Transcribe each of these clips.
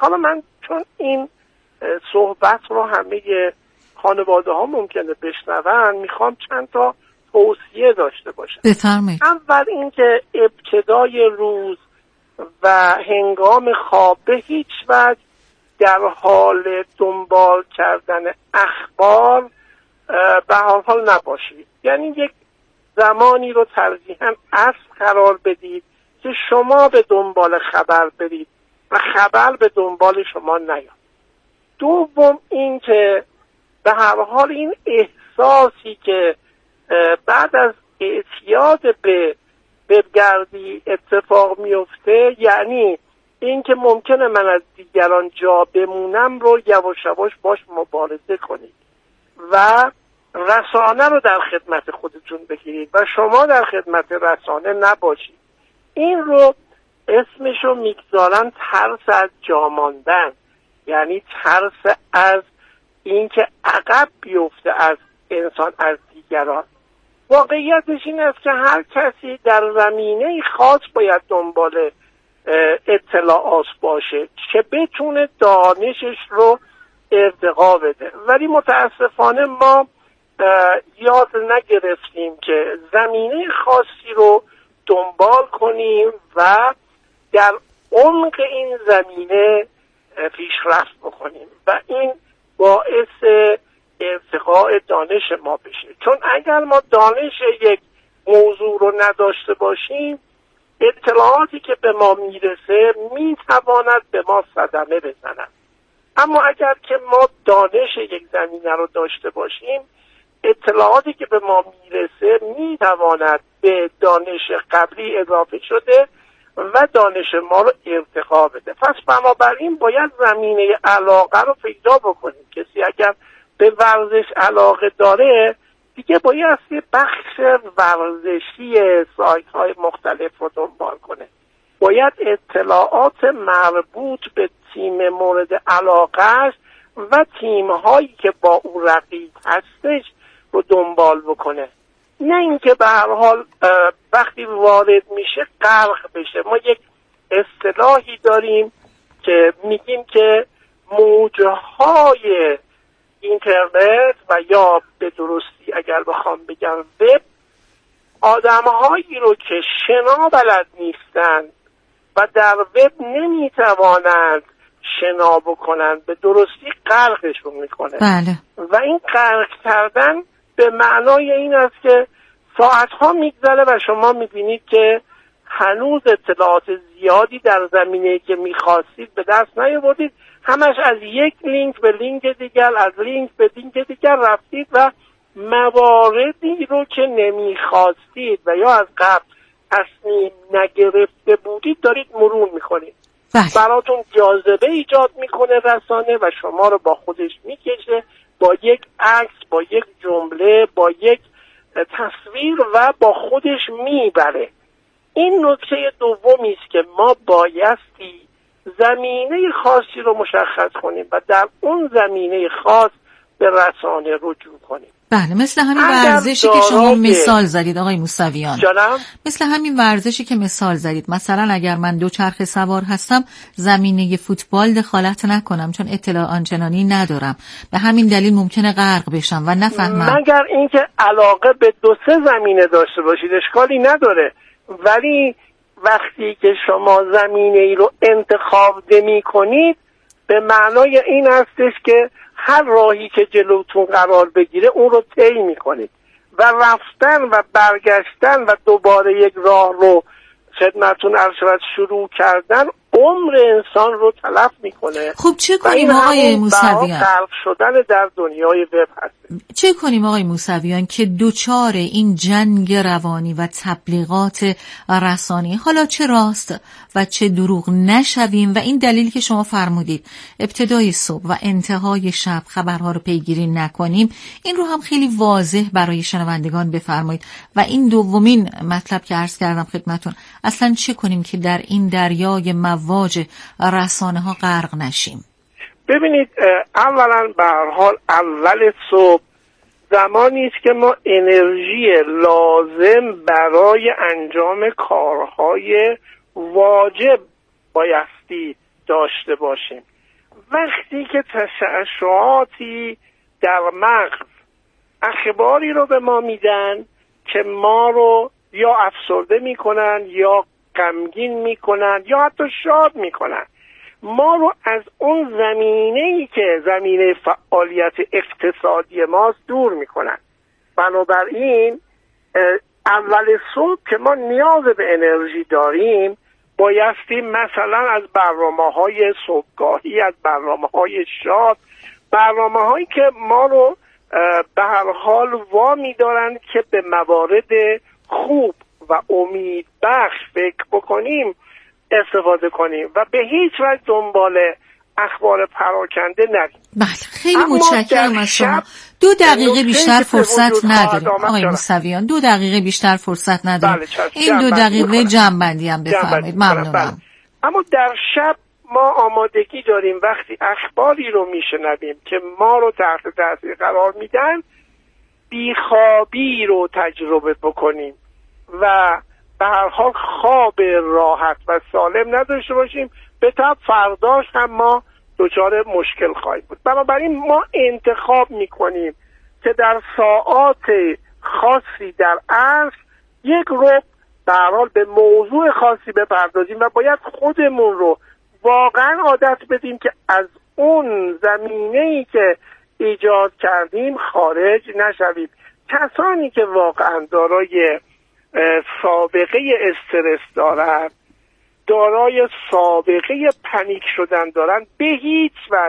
حالا من چون این صحبت رو همه خانواده ها ممکنه بشنون، میخوام چند تا توصیه داشته باشم. بفرمایید. اول اینکه ابتدای روز و هنگام خواب به هیچ وجه در حال دنبال کردن اخبار به هر حال نباشید. یعنی یک زمانی رو ترجیحاً عصر قرار بدید که شما به دنبال خبر برید و خبر به دنبال شما نیاد. دوم این که به هر حال این احساسی که بعد از اعتیاد به وبگردی اتفاق میفته، یعنی این که ممکنه من از دیگران جا بمونم، رو یواش یواش باش مبارزه کنید و رسانه رو در خدمت خودتون بگیرید و شما در خدمت رسانه نباشید. این رو اسمشو میگذارن ترس از جا ماندن، یعنی ترس از اینکه عقب بیفته از انسان از دیگران. واقعیتش این است که هر کسی در زمینه خاص باید دنبال اطلاعات باشه که بتونه دانشش رو ارتقا بده، ولی متاسفانه ما یاد نگرفتیم که زمینه خاصی رو دنبال کنیم و در عمق این زمینه پیشرفت بکنیم و این باعث ارتقاء دانش ما بشه. چون اگر ما دانش یک موضوع رو نداشته باشیم، اطلاعاتی که به ما میرسه میتواند به ما صدمه بزند. اما اگر که ما دانش یک زمینه رو داشته باشیم، اطلاعاتی که به ما میرسه میتواند به دانش قبلی اضافه شده و دانش ما رو ارتقا بده. پس بنابراین باید زمینه علاقه رو پیدا بکنیم. کسی اگر به ورزش علاقه داره، دیگه باید یه بخش ورزشی سایت های مختلف رو دنبال کنه. باید اطلاعات مربوط به تیم مورد علاقه و تیم هایی که با او رقیب هستش رو دنبال بکنه، نه اینکه به هر حال وقتی وارد میشه غرق بشه. ما یک اصطلاحی داریم که میگیم که موجهای اینترنت و یا به درستی اگر بخوام بگم وب، آدمهایی رو که شنا بلد نیستند و در وب نمیتوانند شنا بکنند به درستی غرقشون میکنه. بله. و این غرق کردن به معنای این است که ساعتها میگذره و شما میبینید که هنوز اطلاعات زیادی در زمینه‌ای که میخواستید به دست نیاوردید. همش از یک لینک به لینک دیگر، از لینک به لینک دیگر رفتید و مواردی رو که نمیخواستید و یا از قبل تصمیم نگرفته بودید دارید مرور میکنید. براتون جاذبه ایجاد میکنه رسانه و شما رو با خودش میکشه، با یک عکس، با یک جمله، با یک تصویر و با خودش میبره. این نکته دومی است که ما بایستی زمینه خاصی رو مشخص کنیم و در اون زمینه خاص به رسانه رجوع کنیم. بله، مثل همین ورزشی که شما مثال زدید آقای موسویان. جانم؟ مثل همین ورزشی که مثال زدید. مثلا اگر من دوچرخه سوار هستم، زمینه فوتبال دخالت نکنم چون اطلاع آنچنانی ندارم، به همین دلیل ممکنه غرق بشم و نفهمم. مگر اینکه علاقه به 2-3 زمینه داشته باشید اشکالی نداره، ولی وقتی که شما زمینه ای رو انتخاب نمی کنید به معنای این هستش که هر راهی که جلوتون قرار بگیره اون رو طی میکنید و رفتن و برگشتن و دوباره یک راه رو خدمتون عرض شود شروع کردن عمر انسان رو تلف میکنه. خب چه کنیم آقای موسویان؟ غرق شدن در دنیای وب هست. چه کنیم آقای موسویان که دوچار این جنگ روانی و تبلیغات رسانی، حالا چه راست و چه دروغ، نشویم و این دلیل که شما فرمودید ابتدای صبح و انتهای شب خبرها رو پیگیری نکنیم، این رو هم خیلی واضح برای شنوندگان بفرمایید. و این دومین مطلب که عرض کردم خدمتون، اصلا چه کنیم که در این دریای مواج رسانه ها غرق نشیم؟ ببینید، اولا به هر حال اول صبح زمانی است که ما انرژی لازم برای انجام کارهای واجب بایستی داشته باشیم. وقتی که تشعشعاتی در مغز اخباری رو به ما میدن که ما رو یا افسرده میکنن یا غمگین میکنن یا حتی شاد میکنن، ما رو از اون زمینه‌ای که زمینه فعالیت اقتصادی ماست دور میکنن. بنابراین اول صبح که ما نیاز به انرژی داریم بایستی مثلا از برنامه‌های صبحگاهی، از برنامه‌های شاد، برنامه‌هایی که ما رو به هر حال وامی دارن که به موارد خوب و امید بخش فکر بکنیم استفاده کنیم و به هیچ وجه دنبال اخبار پراکنده نریم. بله، خیلی متشکرم از شما. 2 دقیقه بیشتر فرصت نداریم آقای موسویان، 2 دقیقه بیشتر فرصت نداریم. بله، این 2 دقیقه جمع‌بندی هم بفرمایید. ممنونم. بله. اما در شب ما آمادگی داریم وقتی اخباری رو میشنویم که ما رو تحت تاثیر قرار میدن بیخوابی رو تجربه بکنیم و به هر حال خواب راحت و سالم نداشته باشیم، به طب فرداش هم ما دچار مشکل خواهیم بود. بنابراین ما انتخاب میکنیم که در ساعات خاصی در عصر یک ربع به هر حال به موضوع خاصی بپردازیم و باید خودمون رو واقعا عادت بدیم که از اون زمینه‌ای که ایجاد کردیم خارج نشویم. کسانی که واقعا دارای سابقه استرس دارن، دارای سابقه پنیک شدن دارن، به هیچ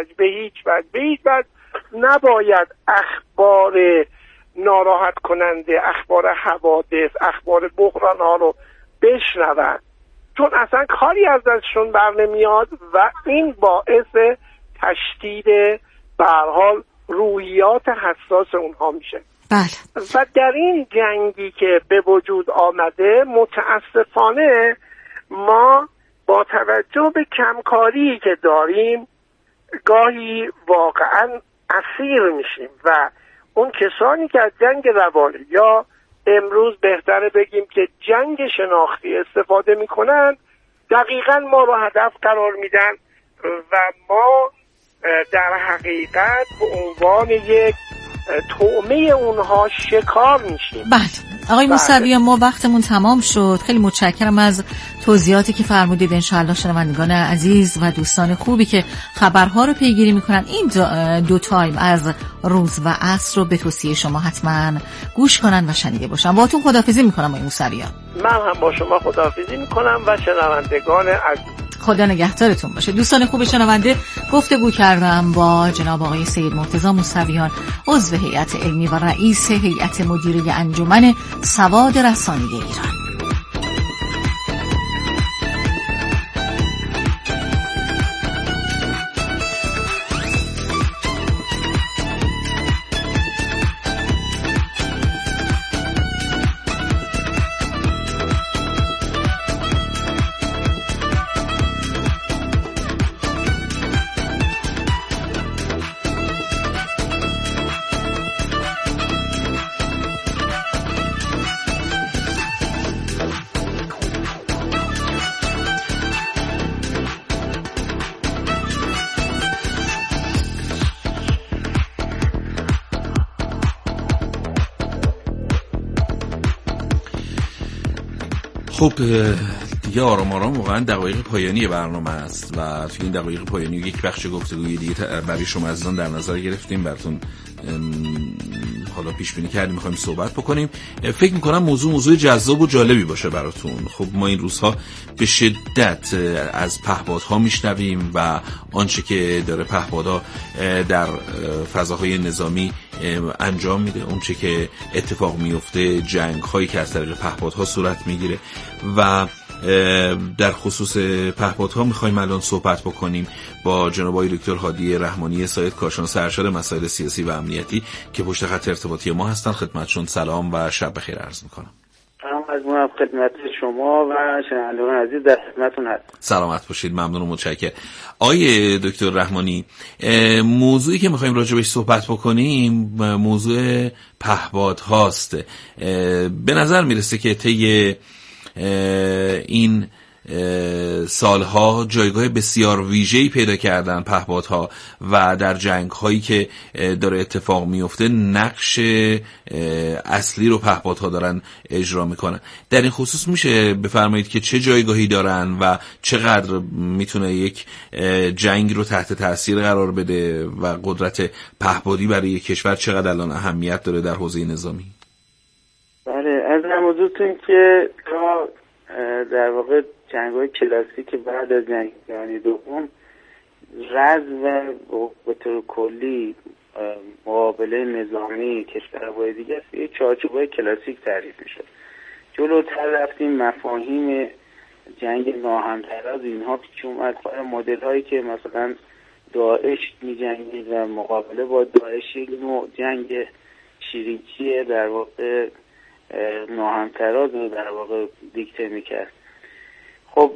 وجه نباید اخبار ناراحت کننده، اخبار حوادث، اخبار بحران ها رو بشنون، چون اصلا کاری از دستشون بر نمیاد و این باعث تشدید به هر حال روحیات حساس اونها میشه. بله. و در این جنگی که به وجود آمده متاسفانه ما با توجه به کمکاری که داریم گاهی واقعا اسیر میشیم و اون کسانی که از جنگ روانی یا امروز بهتره بگیم که جنگ شناختی استفاده میکنن دقیقاً ما رو هدف قرار میدن و ما در حقیقت به عنوان یک طعمه اونها شکار میشیم. بله آقای موسویان، ما وقتمون تمام شد. خیلی متشکرم از توضیحاتی که فرمودید. انشاءالله شنوندگان عزیز و دوستان خوبی که خبرها رو پیگیری میکنن این 2 تایم از روز و عصر رو به توصیه شما حتما گوش کنن و شنیده باشن. باهاتون خداحافظی میکنم آقای موسویان. من هم با شما خداحافظی میکنم و شنوندگان عزیز. خدا نگهدارتون باشه. دوستان خوب شنونده، گفتگو کردم با جناب آقای سید مرتضی موسویان، عضو هیئت علمی و رئیس هیئت مدیره انجمن سواد رسانه ایران. خب دیگه آرام آرام واقعا دقایق پایانی برنامه است و توی این دقایق پایانی یک بخش گفتگوی دیگه برای شما عزیزان در نظر گرفتیم، براتون حالا پیش بینی کردیم می‌خوایم صحبت بکنیم. فکر می‌کنم موضوع جذاب و جالبی باشه براتون. خب ما این روزها به شدت از پهپادها میشنویم و آنچه که داره پهپادها در فضاهای نظامی انجام میده، اونچه که اتفاق میفته، جنگ‌هایی که از طریق پهپادها صورت میگیره و در خصوص پهپادها میخوایم الان صحبت بکنیم با جناب آقای دکتر هادی رحمانی سایت کارشناس ارشد مسائل سیاسی و امنیتی که پشت خط ارتباطی ما هستن. خدمتشون سلام و شب بخیر عرض میکنم. سلام از ما خدمت شما و شنوندگان عزیز در خدمتتون هست. سلامت باشید، ممنون و متشکرم. آقای دکتر رحمانی، موضوعی که میخوایم راجع بهش صحبت بکنیم موضوع پهپادهاست. به نظر میرسه که طی این سالها جایگاه بسیار ویژه‌ای پیدا کردن پهپادها و در جنگ‌هایی که داره اتفاق میفته نقش اصلی رو پهپادها دارن اجرا میکنن. در این خصوص میشه بفرمایید که چه جایگاهی دارن و چقدر میتونه یک جنگ رو تحت تاثیر قرار بده و قدرت پهپادی برای یک کشور چقدر الان اهمیت داره در حوزه نظامی؟ بله، از حضورتون که در واقع جنگ‌های کلاسیک بعد از جنگ جهانی دوم رزم و به طور کلی مقابله نظامی کشورهای دیگه است یک چارچوب‌های کلاسیک تعریف می‌شد. جلوتر رفتیم مفاهیم جنگ ناهمتراز اینها پیش اومد، مدل‌هایی که مثلا داعش می‌جنگید و مقابله با داعش یک نوع جنگ شریکیه در واقع ناهمتراز رو در واقع دیکته میکرد. خب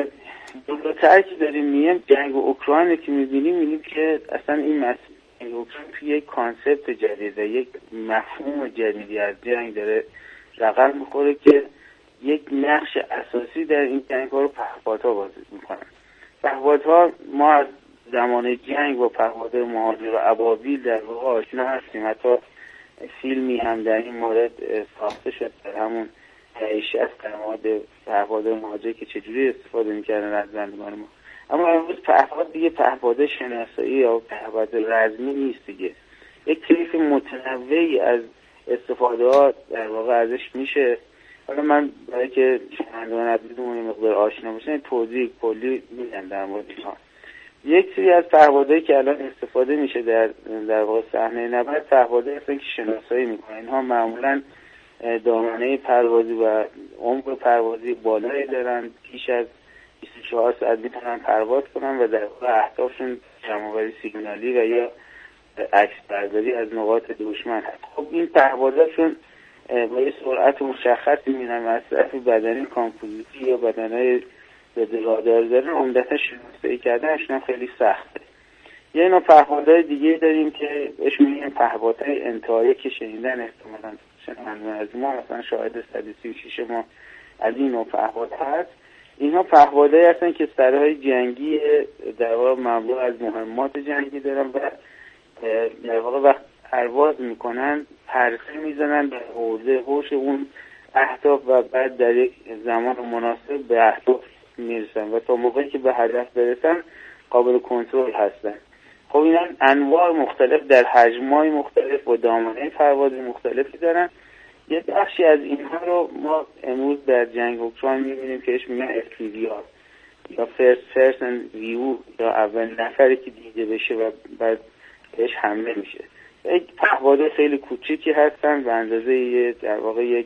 جلوتر که داریم میگیم جنگ اوکراین که میبینیم که اصلا این جنگ اوکراین توی یک کانسپت جدیده، یک مفهوم جدیدی از جنگ داره رقم میخوره که یک نقش اساسی در این جنگ ها رو پهپادها بازی میکنن. پهپادها ما از زمان جنگ با پهپاد مهاجر و ابابیل در واقع آشنا هستیم، حتی فیلمی هم در این مورد ساخته شد در همون 60 در مورد پهپاد مهاجر که چجوری استفاده میکردن از زندگان ما. اما امروز پهپاد دیگه پهپاد شناسایی یا پهپاد رزمی نیست دیگه، یک طیف متنوعی از استفاده ها در واقع ازش میشه. حالا من برای که شنوندگان عزیزمون یه مقدار آشنا باشن توضیح کلی میدم در مورد اینها. یک سری از پهپادهایی که الان استفاده میشه در واقع صحنه نبرد پهپادهایی هستن که شناسایی میکنن. اینها معمولا دامنه پروازی و عمق پروازی بالایی دارن، بیش از 24 ساعت میتونن پرواز کنن و در واقع اهدافشون جمع‌آوری سیگنالی و یا عکس برداری از نقاط دشمن هست. خب این پهپادهاشون با یه سرعت مشخصی میرن مصرف بدنی کامپوزیتی یا بدنهای ضد رادار دارن، عمدتا شناسایی کردنشون خیلی سخته. یه نوع پهپادهای دیگه داریم که بهش میگن پهپادهای انتهایی که شنیدن احتمالاً شنوندگان از ما مثلا شاهد 136 ما از این نوع پهپاد هست. اینها پهپادهایی هستن که سرهای جنگی در واقع مملو از مهمات جنگی دارن و در واقع وقت پرواز میکنن پرسه میزنن در حوزه هوش اون اهداف و بعد در یک زمان مناسب به اهداف میرسن و تا موقعی که به هدف برسن قابل کنترل هستن. خب اینا انواع مختلف در حجم‌های مختلف و دامنه پرواز مختلفی دارن. یه بخشی از اینها رو ما امروز در جنگ اوکراین می‌بینیم که اش میگن FPV یا First Person View یا اول نفری که دیده بشه و بعد بهش حمله میشه. یک پهپاد خیلی کوچیکی هستن به اندازه در واقع یک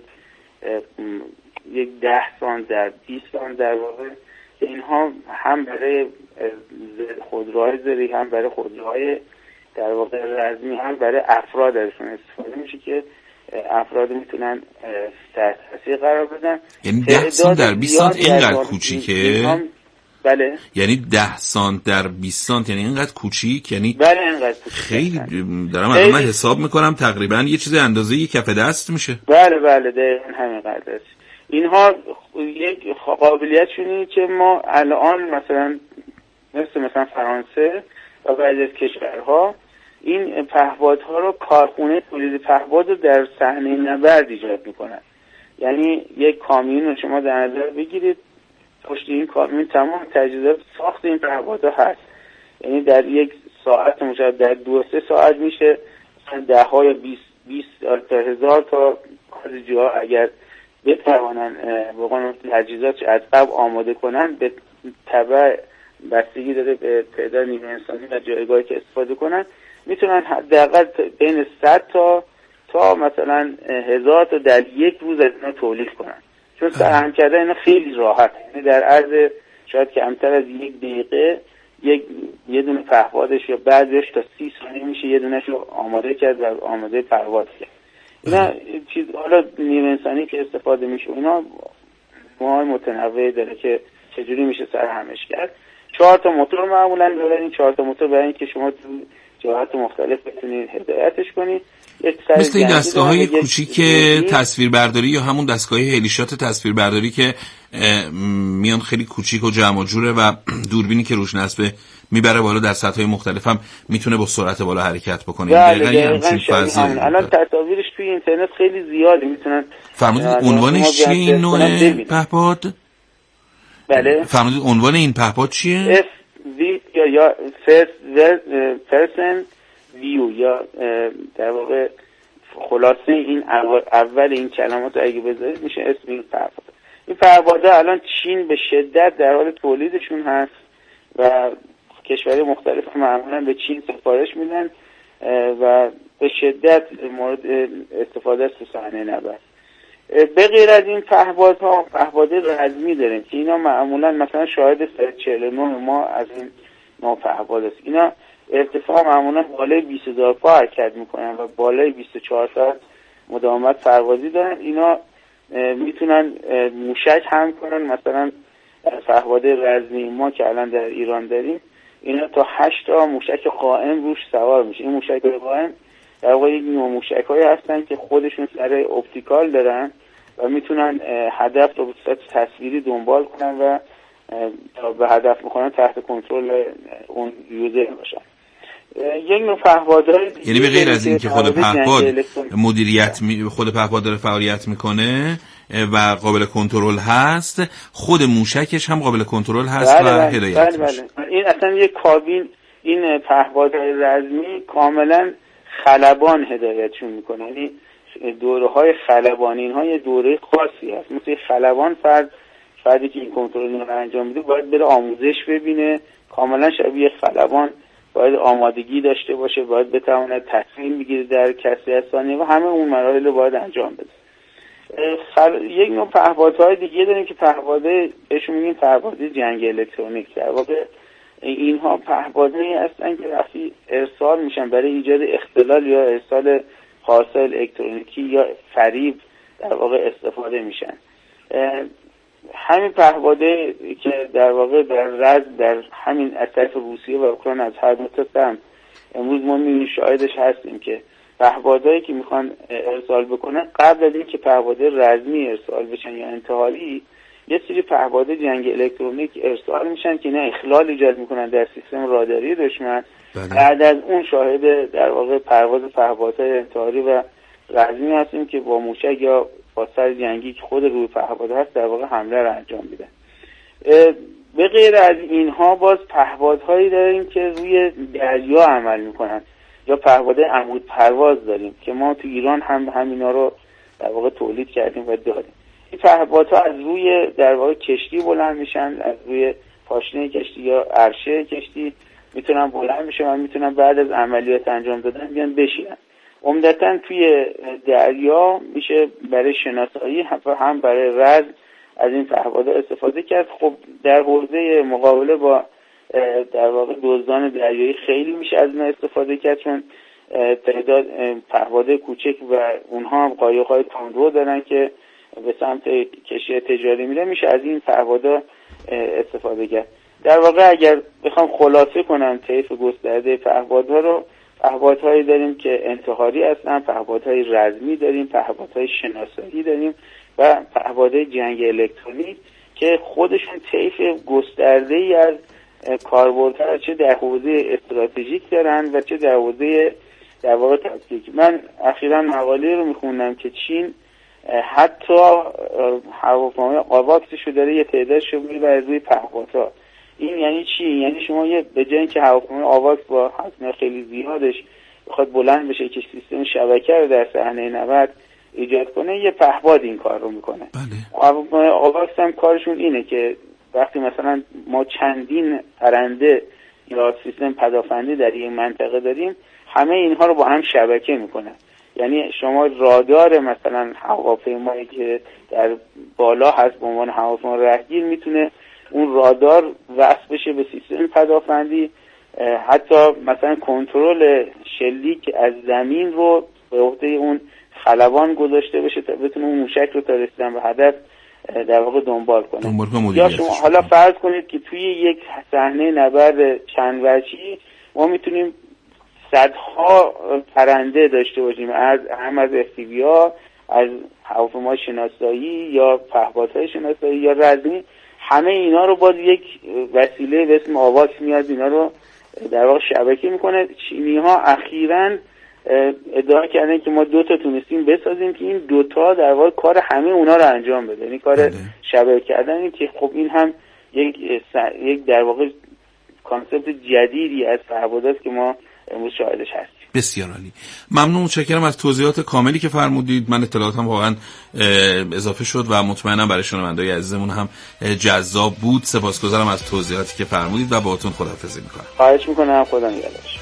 10 سانت در 20 سانت در واقع. اینها هم برای خودروهای زری هم برای خودروهای در واقع رزمی هم برای افراد ازشون استفاده میشه که افراد میتونن تحت تاثیر قرار بدن. یعنی 10 سانت در 20 سانت اینقدر کوچیکه؟ بله. یعنی 10 سانت در 20 سانت یعنی اینقدر کوچیک؟ یعنی بله اینقدر کوچیک. خیلی دارم از من حساب میکنم تقریبا یه چیز اندازه یک کف دست میشه. بله دقیقاً همینقدر است. اینها یک قابلیتشونی که ما الان مثلا فرانسه و بعضی از کشورها این پهپادها رو کارخونه تولید پهپاد رو در صحنه نبرد ایجاد میکنن. یعنی یک کامیون رو شما در نظر بگیرید، پشت این کامیون تمام تجهیزات ساخت این پهپادها هست. یعنی در یک ساعت مشابه در 2-3 ساعت میشه مثلا 10 ها یا 20 تا 1000 تا خارجی‌ها اگر بتوانن واقعا تجهیزات از قبل آماده کنن به تبع بستگی داره به تعداد نیروی انسانی و جایگاهی که استفاده کنن میتونن حداقل بین 100 تا مثلا 1000 تا در یک روز از اینا تولید کنن، چون سرهم کردن اینا خیلی راحت. یعنی در عرض شاید کمتر از 1 دقیقه یه دونه پهپادش یا بعدش تا 30 ثانیه میشه یه دونهش رو آماده کرد و آماده پرواز کرد. اینا چیز حالا نیروی انسانی که استفاده میشه اینا نوع‌های متنوعی داره که چجوری میشه سرهمش کرد. 4 تا موتور معمولا دارن. این 4 تا موتور برای اینکه شما تو جهات مختلف بتونید هدایتش کنید. مثل این دستگاه‌های کوچیک تصویربرداری یا همون دستگاه هلیشات تصویربرداری که میان خیلی کوچیک و جمع و جوره و دوربینی که روش نصبه میبره بالا، در سطح‌های مختلف هم میتونه با سرعت بالا حرکت بکنه. دقیقاً الان تصاویرش توی اینترنت خیلی زیاده، میتونن. فرمودید عنوانش چیه این نوع پهپاد؟ بله. فرمودید عنوان این پهپاد چیه؟ FV یا First Person View یا در واقع خلاصه این اول این کلمات رو اگه بذارید میشه اسم این پهپاد. این پهپادها الان چین به شدت در حال تولیدشون هست و کشورهای مختلف معمولا به چین سفارش میدن و به شدت مورد استفاده است تو صحنه نبرد. به غیر از این پهپادها پهپاد رزمی داریم که اینا معمولا مثلا شاهد 149 ما از این نوع پهپاد است. اینا ارتفاع معمولا بالای 20,000 پا حرکت میکنن و بالای 24 ساعت مداومت پروازی دارن. اینا میتونن موشک هم کنن، مثلا پهپاد رزمی ما که الان در ایران داریم اینا تا 8 تا موشک قائم روش سوار میشه. این موشک قائم در واقع یک نوع موشک‌هایی هستن که خودشون سر اپتیکال دارن و میتونن هدف رو به صورت تصویری دنبال کنن و تا به هدف بخورن تحت کنترل اون یوزر باشن. یک نوع پهپادهای یعنی به غیر از این که خود پهپاد مدیریت خود پهپاد داره فعالیت میکنه و قابل کنترل هست، خود موشکش هم قابل کنترل هست و هدایت میشه. این اصلا یک کابین، این پهپادهای رزمی کاملا خلبان هدایتشون میکنه. یعنی دوره‌های خلبانی، اینها یه دوره خاصی هست. مثل خلبان فردی که این کنترل رو انجام میده باید بره آموزش ببینه، کاملا شبیه خلبان باید آمادگی داشته باشه، باید بتونه تصمیم بگیره در کسری ثانیه و همه اون مراحل رو باید انجام بده. یک نوع پهپادهای دیگه داریم که پهپادهای بهشون میگیم پهپاد جنگ الکترونیک. در واقع اینها پهپادهایی هستن که وقتی ارسال میشن برای ایجاد اختلال یا ارسال پارسال الکترونیکی یا فریب در واقع استفاده میشن. همین پهپاده که در واقع در همین از طرف روسیه و اوکراین از هر دو طرف امروز ما میبینیم شاهدش هستیم که پهپادهایی که میخوان ارسال بکنن قبل از اینکه پهپاده رزمی ارسال بشن یا انتحالی، یه سری پهپاد جنگ الکترونیک ارسال میشن که اینا اخلال ایجاد میکنن در سیستم راداری دشمن. بعد از اون شاهد در واقع پرواز پهپادهای انتحاری و رزمی هستیم که با موشک یا با سر جنگی که خود روی پهپاد هست در واقع حمله رو انجام میدن. به غیر از اینها باز پهپادهایی داریم که روی دریا عمل میکنن یا پهپاد عمود پرواز داریم که ما تو ایران هم همینا رو در واقع تولید کردیم و داریم. این پهپادها از روی در واقع کشتی بلند میشن، از روی پاشنه کشتی یا عرشه کشتی میتونن بلند میشن و میتونن بعد از عملیات انجام دادن بیان بشینن. عمدتاً توی دریا میشه برای شناسایی هم برای رز از این پهپادها استفاده کرد. خب در حوزه مقابله با در واقع دزدان دریایی خیلی میشه از این استفاده کرد، چون تعداد پهپاد کوچک و اونها هم قایق‌های تندرو دارن که به سمت کشتی تجاری میره، میشه از این پهپادها استفاده کرد. در واقع اگر بخوام خلاصه کنم طیف گسترده پهپادها رو، پهپادهایی داریم که انتحاری هستن، پهپادهای رزمی داریم، پهپادهای شناسایی داریم و پهپادهای جنگ الکترونیک که خودشون طیف گسترده‌ای از کاربردها چه در حوزه استراتژیک دارن و چه در حوزه در واقع تاکتیک. من اخیراً مقاله رو میخوندم که چین حتی هواپیمای آواکسش رو داره یه تعدادش رو میبره روی پهپادها. این یعنی چی؟ یعنی شما به جای اینکه هواپیمای آواکس با هزینه خیلی زیادش بخواد بلند بشه که سیستم شبکه رو در صحنه نبرد ایجاد کنه، یه پهپاد این کار رو میکنه. هواپیمای آواکس هم کارشون اینه که وقتی مثلا ما چندین پرنده یا سیستم پدافندی در این منطقه داریم، همه اینها رو با هم شبکه میکنه. یعنی شما رادار مثلا هواپیمایی که در بالا هست به عنوان هواپیما راهگیر میتونه اون رادار وصل بشه به سیستم پدافندی، حتی مثلا کنترل شلیک از زمین رو به عهده اون خلبان گذاشته بشه تا بتونه اون موشک رو تا رسیدن به هدف در واقع دنبال کنه. یا شما حالا فرض کنید که توی یک صحنه نبرد چند وجهی ما میتونیم صدها پرنده داشته باشیم، هم از افتیبیا، از هواپیمای شناسایی یا پهپادهای شناسایی یا رزمی، همه اینا رو باز یک وسیله به اسم آواکس میاد اینا رو در واقع شبکه میکنه. چینی ها اخیراً ادعا کردن که ما 2 تا تونستیم بسازیم که این 2 تا در واقع کار همه اونا رو انجام بده، یعنی کار شبکه کردن، که خب این هم یک در واقع کانسپت جدیدی از پهپاداست که ما امروز شاهدش هستیم. بسیار عالی، ممنون، متشکرم از توضیحات کاملی که فرمودید. من اطلاعاتم واقعا اضافه شد و مطمئنم برای شنونده‌های عزیزمون هم جذاب بود. سپاسگزارم از توضیحاتی که فرمودید و باهاتون خداحافظی می‌کنم. خواهش می‌کنم، خدا نگهدار.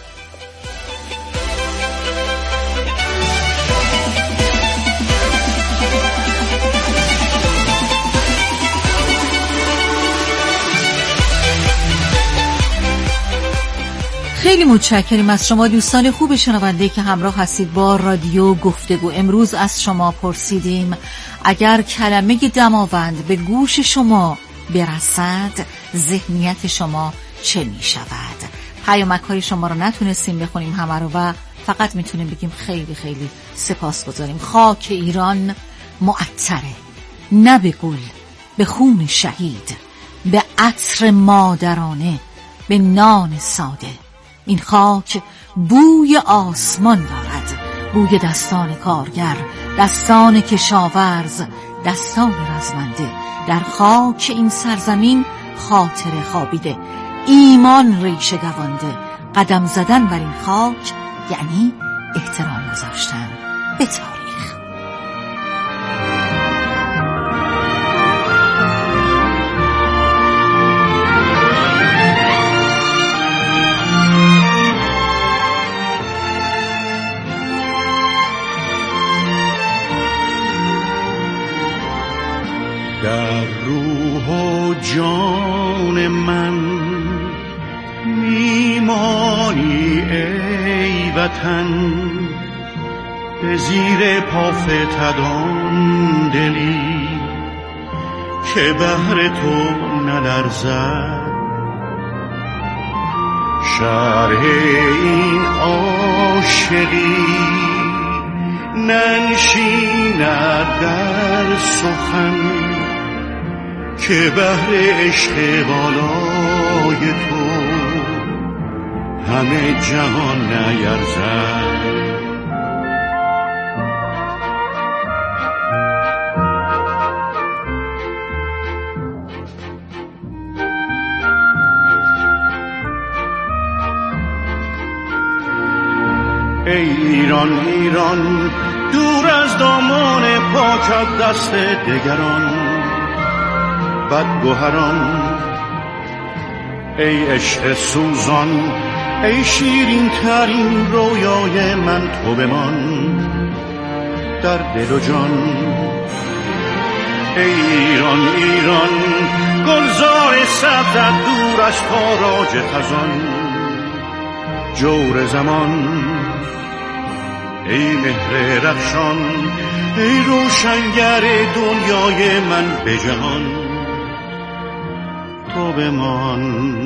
خیلی متشکریم از شما دوستان خوب شنونده که همراه هستید با رادیو گفتگو. امروز از شما پرسیدیم اگر کلمه دماوند به گوش شما برسد ذهنیت شما چه می شود؟ پیامک های شما رو نتونستیم بخونیم همه رو و فقط میتونیم بگیم خیلی خیلی سپاسگزاریم. خاک ایران معطره، نه به گل، به خون شهید، به عطر مادرانه، به نان ساده. این خاک بوی آسمان دارد، بوی دستان کارگر، دستان کشاورز، دستان رزمنده. در خاک این سرزمین خاطر خوابیده، ایمان ریشه دوانده. قدم زدن بر این خاک یعنی احترام گذاشتن به تاریخ. در روح و جان من میمانی ای وطن، به زیر پا فتدان دلی که بهر تو نلرزد. شرح این عاشقی ننشیند در سخن، که بهر عشق بالای تو همه جهان نیرزد. ای ایران ایران، دور از دامان پاکت دست دگران بدگوهران. ای عشق سوزان، ای شیرین ترین رویای من، تو بمان در دل و جان. ای ایران ایران، گلزار سبزت دور از تاراج خزان. جور زمان، ای مهر رخشان، ای روشنگر دنیای من به جهان، تو بمان.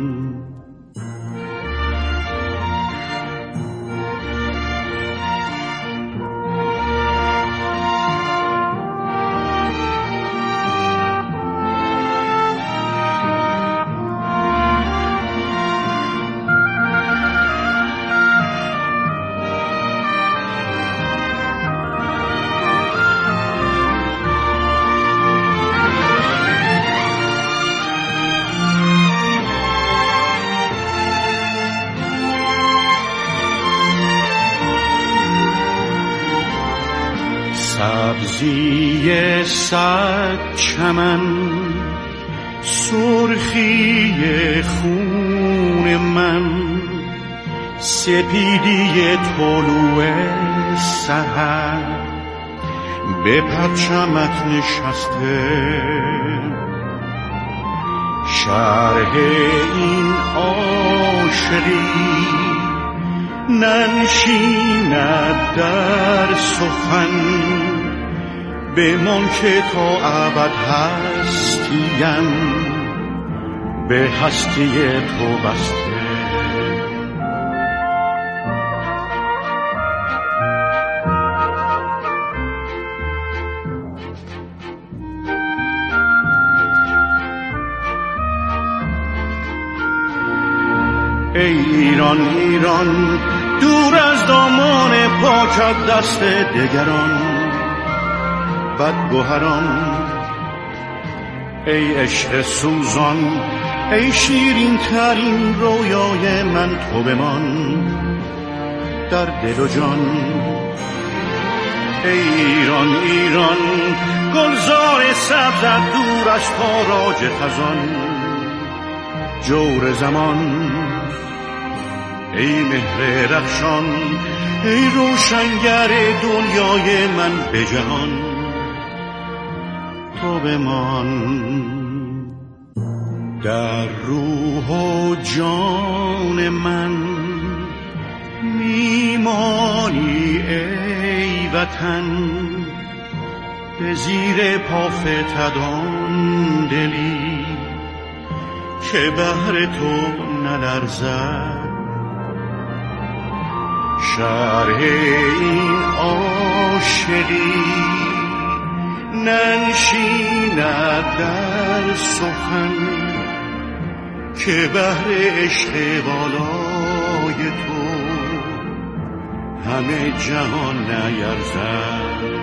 سبزی صد چمن، سرخی خون من، سپیدی طلوع سحر به پرچمت نشسته. شرح این عاشقی ننشیند در سخن، بمان که تا ابد هستیم به هستی تو بسته. ایران ایران دور از دامان پاکت دست دگران بدگوهران. ای عشق سوزان ای شیرین ترین رویای من، تو بمان در دل و جان. ای ایران ایران گلزار سبزت دور از تاراج خزان جور زمان. ای مهر رخشان ای روشنگر دنیای من به جهان، تو بمان در روح و جان من. میمانی ای وطن به زیر پافتدان دلی که بهر تو نلرزد. شرح این عاشقی ننشیند در سخن که بهر عشق بالای تو همه جهان نیرزد.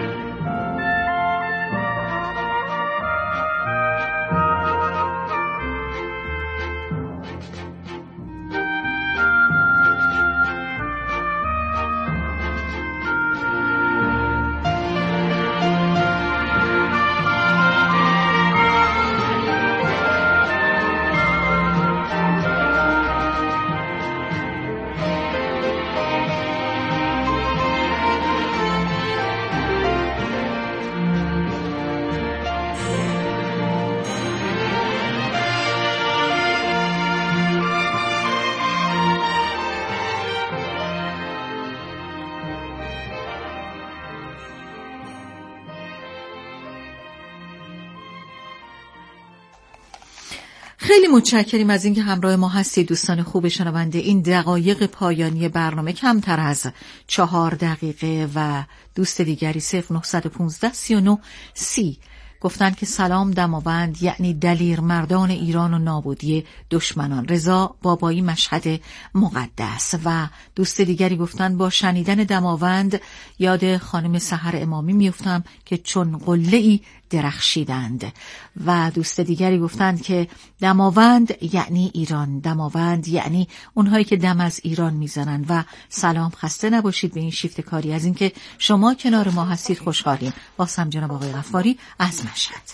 خیلی متشکریم از اینکه همراه ما هستید دوستان خوب شنونده. این دقایق پایانی برنامه کمتر از 4 دقیقه و دوست دیگری 0915 39 30 گفتن که سلام دماوند، یعنی دلیر مردان ایران و نابودی دشمنان. رضا بابایی مشهد مقدس. و دوست دیگری گفتن با شنیدن دماوند یاد خانم سحر امامی میفتم که چون قله‌ای درخشیدند. و دوست دیگری گفتند که دماوند یعنی ایران، دماوند یعنی اونهایی که دم از ایران میزنن. و سلام، خسته نباشید به این شیفت کاری. از اینکه شما کنار ما هستید خوشحالیم. واسم جناب آقای غفاری از مشهد.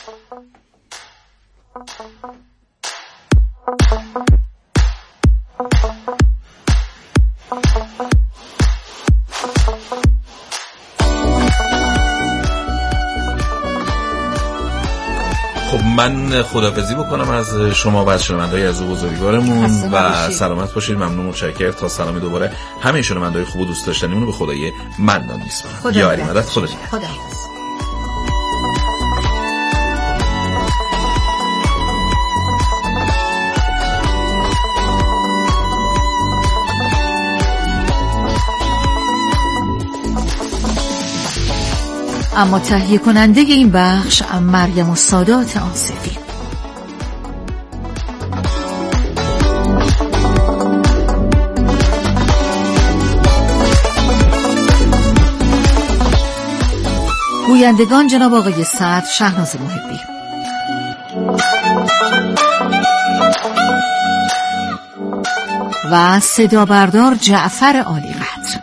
خب من خداحافظی بکنم از شما و از شنونده‌های از بزرگوارمون و سلامت باشید. ممنون، متشکرم. تا سلام دوباره همه شنونده‌های خوب و دوست داشتنیمون رو به خدای منان میسپارم. یاری مدد. خدا اما تهیه کننده این بخش مریم السادات آصفی. گویندگان جناب آقای سعد شهناز محبی. و صدا بردار جعفر عالی قدر.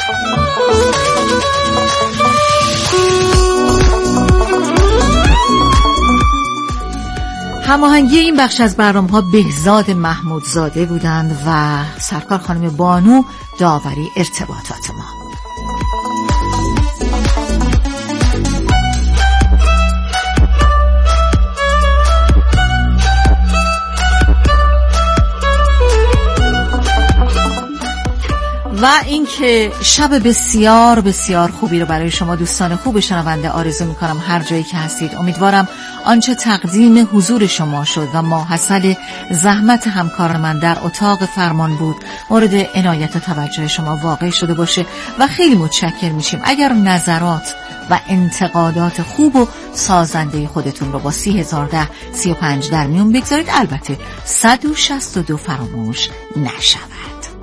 هماهنگی این بخش از برنامه‌ها بهزاد محمودزاده بودند و سرکار خانم بانو داوری ارتباطات ما. و اینکه شب بسیار بسیار خوبی رو برای شما دوستان خوب شنونده آرزو می‌کنم هر جایی که هستید. امیدوارم آنچه تقدیم حضور شما شد و ماحصل زحمت همکار من در اتاق فرمان بود مورد عنایت و توجه شما واقع شده باشه و خیلی متشکر میشیم اگر نظرات و انتقادات خوب و سازنده خودتون رو با 30,035 در میون بگذارید. البته 162 فراموش نشود.